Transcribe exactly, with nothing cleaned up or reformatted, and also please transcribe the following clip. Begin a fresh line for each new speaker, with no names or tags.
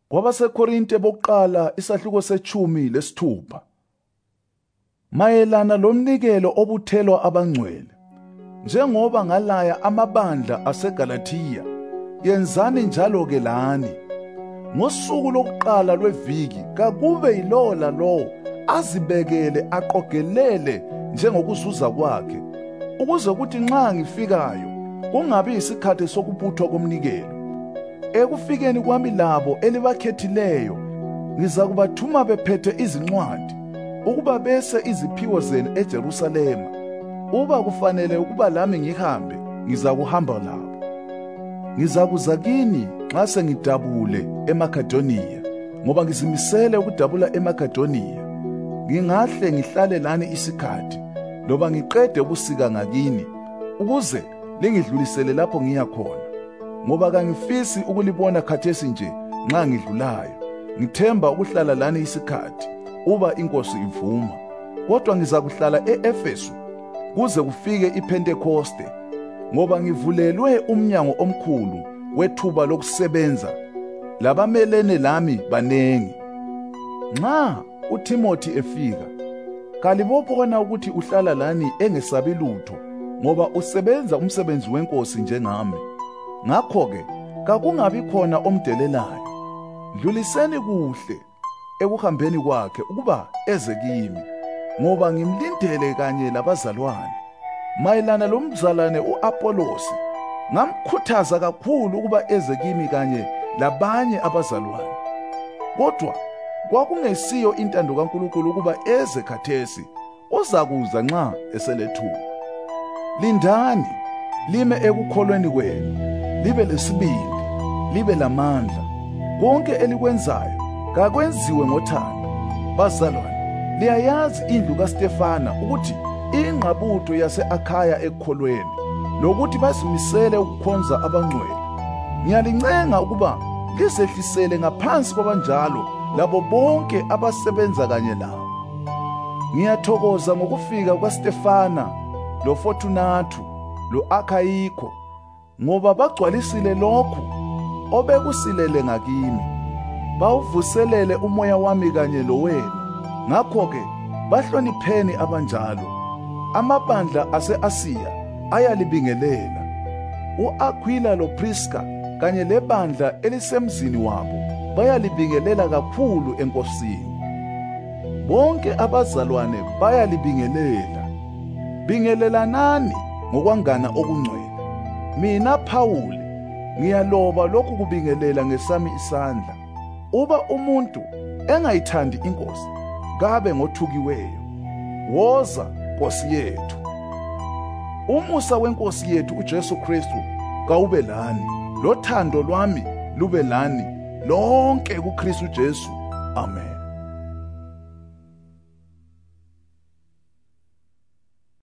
KwabaseKorinte bokuqala isahluko sechumi lesithupha. Mayelana lomnikelo obuthelwa abangcwele, njengoba ngalaya amabandla aseGalathiya, yenzani njalo ke lani. Ngosuku lokuqala lweviki kakube yilowo lalowo azibekele aqogelele njengokuzuza kwakhe, ukuze kuthi nxa ngifikayo kungabi isikhathi sokubuthwa komnikelo. Ekufikeni kwami labo elibakhethileyo, ngiza kubathuma bephethe izincwadi, ukuba bese iziphiwo zenu eJerusalema. Uba kufanele ukuba lami ngihambe, ngiza kuhamba labo. Ngizakuza kini nxa sengidabule eMakedoniya, ngoba ngizimisele ukudabula eMakedoniya. Ngingahle ngihlale lani isikhathi, loba ngiqede ubusika ngakini, ukuze lingidlulisele lapho ngiya khona. Ngoba kangifisi ukulibona khathesi nje nxa ngidlulayo, ngithemba ukuhlala lani isikhathi, uba iNkosi ivuma. Kodwa ngizakuhlala e-Efesu kuze kufike iPentekoste, ngoba ngivulelwe umnyango omkhulu wethuba lokusebenza, labamelene lami banengi. Nxa uTimothi efika, kalibobona ukuthi uhlala lani engesabi lutho, ngoba usebenza umsebenzi weNkosi njengami. Ngakho-ke kakungabi khona omdelelayo. Dluliseni kuhle ekuhambeni kwakhe ukuba eze kimi, ngoba ngimlindele kanye labazalwane. Mayelana lomzalwane u-Apolosi, ngamkhuthaza kakhulu ukuba eze kimi kanye labanye abazalwane. Kodwa kwakungesiyo intando kaNkulunkulu ukuba eze khathesi, uzakuza nxa eselethuba. Lindani, lime ekukholweni kwenu, libe lesibindi, libe lamandla. Konke elikwenzayo kakwenziwe ngothando. Bazalwane, liyayazi indlu kaStefana ukuthi ingqabutho yase-Akhaya ekukholweni, lokuthi bazimisele ukukhonza abangcwele. Ngiyalincenga ukuba lizehlisele ngaphansi kwabanjalo labo bonke abasebenza kanye labo. Ngiyathokoza ngokufika kwaStefana, loFortunato, lo-Akhayikho, ngoba bagcwalisile lokhu obekusilele ngakimi. Bawuvuselele umoya wami kanye lowenu. Ngakho-ke bahlonipheni abanjalo. Amabandla ase-Asiya ayalibingelela. U-Akwila loPriska kanye lebandla elisemzini wabo bayalibingelela kakhulu eNkosini. Bonke abazalwane bayalibingelela. Bingelelanani ngokwangana okungcwele. Mina Phawuli ngiyaloba lokhu kubingelela ngesami isandla. Uba umuntu engayithandi iNkosi, kabe ngothukiweyo. Woza Nkosi yethu. Umusa weNkosi yethu uJesu Kristu kawube lani, lothando lwami lube lani lonke kuKristu Jesu. Amen.